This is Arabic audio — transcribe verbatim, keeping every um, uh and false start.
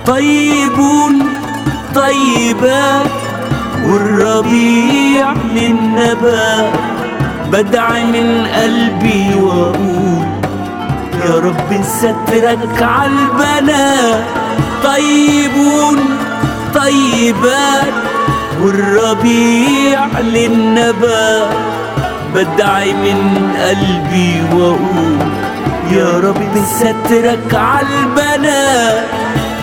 طيبون طيبات والربيع للنبات. بدعي من قلبي واقول يا رب سترك عالبنات. طيبون طيبات والربيع للنبات. بدعي من قلبي واقول يا رب سترك عالبنات.